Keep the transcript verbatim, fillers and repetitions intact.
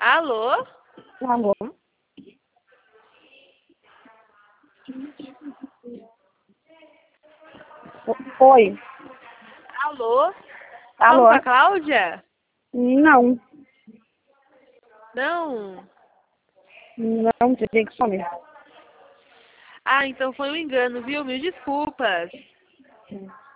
Alô? Alô? Oi. Alô? Alô? Falo com a Cláudia? Não. Não? Não, você tem que sumir. Ah, então foi um engano, viu? Mil desculpas.